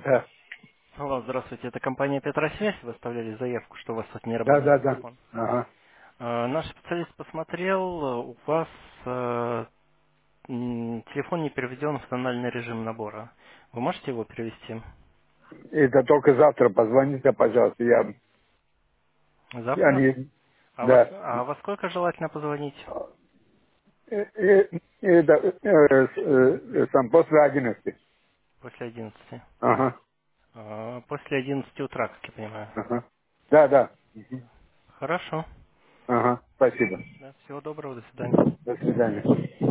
Да, Алло, здравствуйте. Это компания Петросвязь. Вы оставляли заявку, что у вас тут не да, работает да, да. телефон. Ага. Наш специалист посмотрел, у вас телефон не переведен в тональный режим набора. Вы можете его перевести Это только завтра позвоните, пожалуйста. Я завтра? не... Да. А во сколько желательно позвонить? Это сам после 11. После 11. Ага. После 11 утра, как я понимаю. Ага. Да, да. Мгм. Хорошо. Ага. Спасибо. Да, всего доброго, до свидания. До свидания.